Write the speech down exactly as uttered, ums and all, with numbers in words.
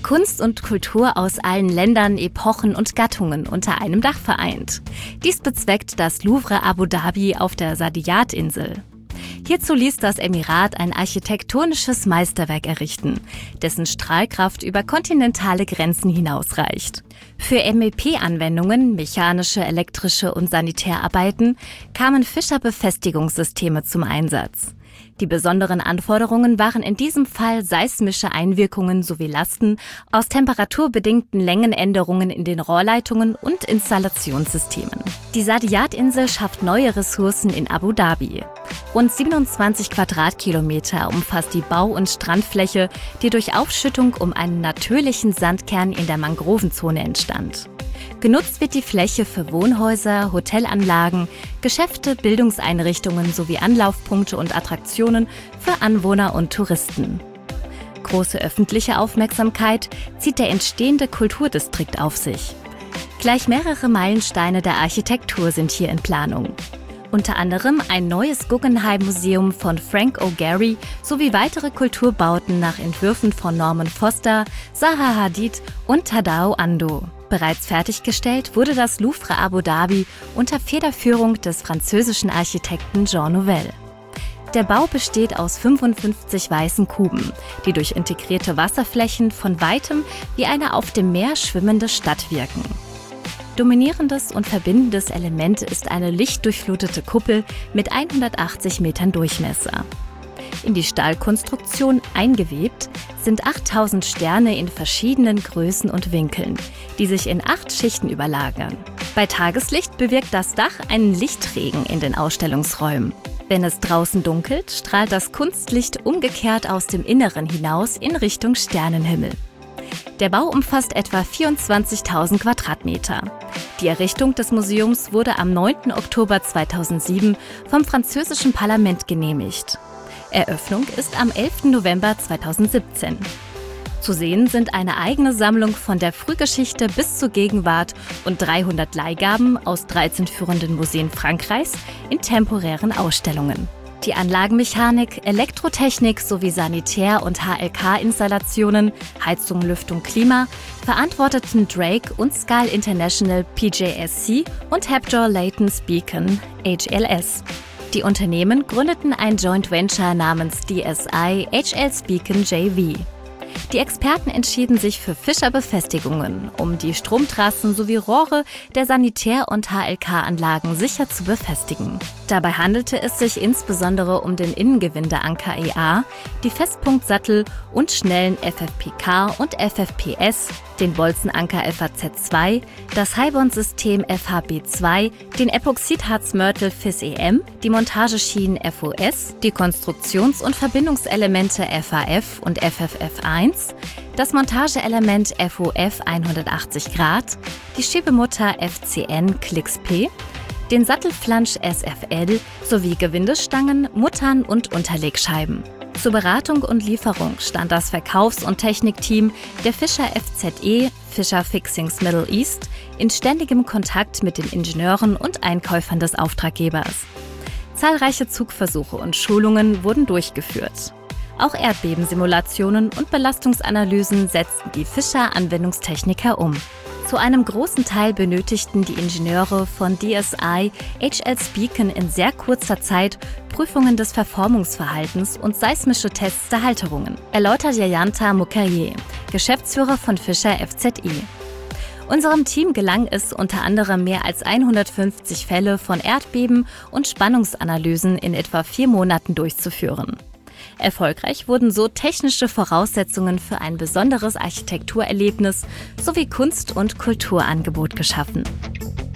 Kunst und Kultur aus allen Ländern, Epochen und Gattungen unter einem Dach vereint. Dies bezweckt das Louvre Abu Dhabi auf der Saadiyat-Insel. Hierzu ließ das Emirat ein architektonisches Meisterwerk errichten, dessen Strahlkraft über kontinentale Grenzen hinausreicht. Für M E P-Anwendungen, mechanische, elektrische und Sanitärarbeiten kamen Fischer-Befestigungssysteme zum Einsatz. Die besonderen Anforderungen waren in diesem Fall seismische Einwirkungen sowie Lasten aus temperaturbedingten Längenänderungen in den Rohrleitungen und Installationssystemen. Die Saadiyat-Insel schafft neue Ressourcen in Abu Dhabi. Rund siebenundzwanzig Quadratkilometer umfasst die Bau- und Strandfläche, die durch Aufschüttung um einen natürlichen Sandkern in der Mangrovenzone entstand. Genutzt wird die Fläche für Wohnhäuser, Hotelanlagen, Geschäfte, Bildungseinrichtungen sowie Anlaufpunkte und Attraktionen für Anwohner und Touristen. Große öffentliche Aufmerksamkeit zieht der entstehende Kulturdistrikt auf sich. Gleich mehrere Meilensteine der Architektur sind hier in Planung. Unter anderem ein neues Guggenheim-Museum von Frank O'Gary sowie weitere Kulturbauten nach Entwürfen von Norman Foster, Zaha Hadid und Tadao Ando. Bereits fertiggestellt wurde das Louvre Abu Dhabi unter Federführung des französischen Architekten Jean Nouvel. Der Bau besteht aus fünfundfünfzig weißen Kuben, die durch integrierte Wasserflächen von weitem wie eine auf dem Meer schwimmende Stadt wirken. Dominierendes und verbindendes Element ist eine lichtdurchflutete Kuppel mit hundertachtzig Metern Durchmesser. In die Stahlkonstruktion eingewebt sind achttausend Sterne in verschiedenen Größen und Winkeln, die sich in acht Schichten überlagern. Bei Tageslicht bewirkt das Dach einen Lichtregen in den Ausstellungsräumen. Wenn es draußen dunkelt, strahlt das Kunstlicht umgekehrt aus dem Inneren hinaus in Richtung Sternenhimmel. Der Bau umfasst etwa vierundzwanzigtausend Quadratmeter. Die Errichtung des Museums wurde am neunten Oktober zweitausendsieben vom französischen Parlament genehmigt. Eröffnung ist am elften November zweitausendsiebzehn. Zu sehen sind eine eigene Sammlung von der Frühgeschichte bis zur Gegenwart und dreihundert Leihgaben aus dreizehn führenden Museen Frankreichs in temporären Ausstellungen. Die Anlagenmechanik, Elektrotechnik sowie Sanitär- und H L K-Installationen, Heizung, Lüftung, Klima verantworteten Drake und Skal International P J S C und Habjor Leighton Beacon H L S. Die Unternehmen gründeten ein Joint Venture namens D S I H L Beacon J V. Die Experten entschieden sich für Fischer-Befestigungen, um die Stromtrassen sowie Rohre der Sanitär- und H L K-Anlagen sicher zu befestigen. Dabei handelte es sich insbesondere um den Innengewindeanker E A, die Festpunktsattel und schnellen F F P K und F F P S, den Bolzenanker F A Z zwei, das Highbond-System F H B zwei, den Epoxidharz-Mörtel F I S E M, die Montageschienen F O S, die Konstruktions- und Verbindungselemente F A F und F F F eins, das Montageelement F O F hundertachtzig Grad, die Schiebemutter F C N Klicks P, den Sattelflansch S F L sowie Gewindestangen, Muttern und Unterlegscheiben. Zur Beratung und Lieferung stand das Verkaufs- und Technikteam der Fischer F Z E, Fischer Fixings Middle East, in ständigem Kontakt mit den Ingenieuren und Einkäufern des Auftraggebers. Zahlreiche Zugversuche und Schulungen wurden durchgeführt. Auch Erdbebensimulationen und Belastungsanalysen setzten die Fischer-Anwendungstechniker um. Zu einem großen Teil benötigten die Ingenieure von D S I H L Beacon in sehr kurzer Zeit Prüfungen des Verformungsverhaltens und seismische Tests der Halterungen, erläutert Jayanta Mukherjee, Geschäftsführer von Fischer F Z E. Unserem Team gelang es, unter anderem mehr als hundertfünfzig Fälle von Erdbeben und Spannungsanalysen in etwa vier Monaten durchzuführen. Erfolgreich wurden so technische Voraussetzungen für ein besonderes Architekturerlebnis sowie Kunst- und Kulturangebot geschaffen.